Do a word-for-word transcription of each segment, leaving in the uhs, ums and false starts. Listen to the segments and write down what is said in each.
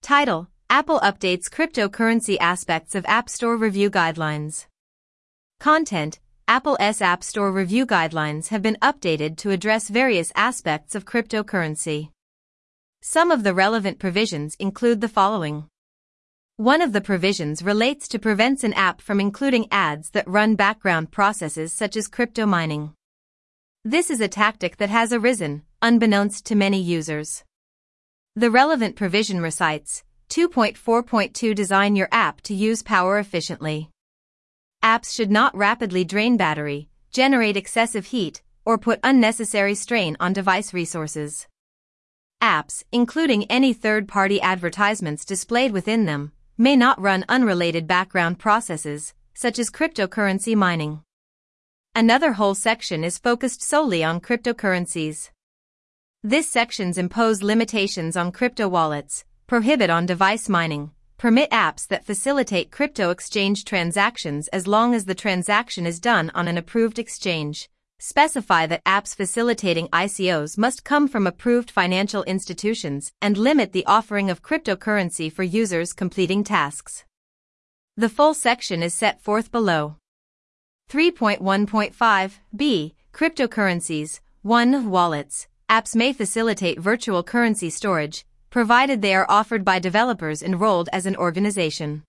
Title: Apple updates cryptocurrency aspects of App Store review guidelines. Content: Apple's App Store review guidelines have been updated to address various aspects of cryptocurrency. Some of the relevant provisions include the following. One of the provisions relates to prevents an app from including ads that run background processes such as crypto mining. This is a tactic that has arisen, unbeknownst to many users. The relevant provision recites, two point four point two Design your app to use power efficiently. Apps should not rapidly drain battery, generate excessive heat, or put unnecessary strain on device resources. Apps, including any third-party advertisements displayed within them, may not run unrelated background processes, such as cryptocurrency mining. Another whole section is focused solely on cryptocurrencies. This sections impose limitations on crypto wallets, prohibit on-device mining, permit apps that facilitate crypto exchange transactions as long as the transaction is done on an approved exchange, specify that apps facilitating I C Os must come from approved financial institutions, and limit the offering of cryptocurrency for users completing tasks. The full section is set forth below. three point one point five b Cryptocurrencies. one Wallets. Apps may facilitate virtual currency storage, provided they are offered by developers enrolled as an organization.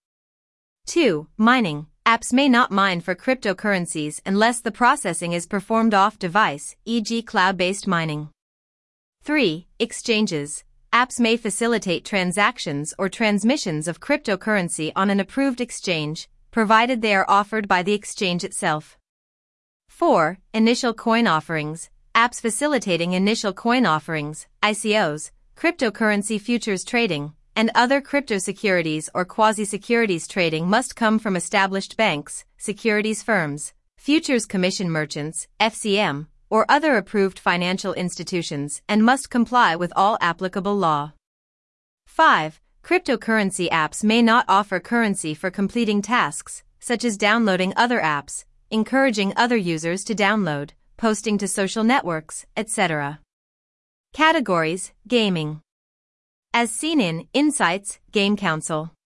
two Mining. Apps may not mine for cryptocurrencies unless the processing is performed off-device, for example cloud-based mining. three Exchanges. Apps may facilitate transactions or transmissions of cryptocurrency on an approved exchange, provided they are offered by the exchange itself. four Initial coin offerings. Apps facilitating initial coin offerings, I C Os, cryptocurrency futures trading, and other crypto securities or quasi-securities trading must come from established banks, securities firms, futures commission merchants, F C M, or other approved financial institutions and must comply with all applicable law. five Cryptocurrency apps may not offer currency for completing tasks, such as downloading other apps, encouraging other users to download, posting to social networks, et cetera. Categories: Gaming. As seen in Insights, Game Council.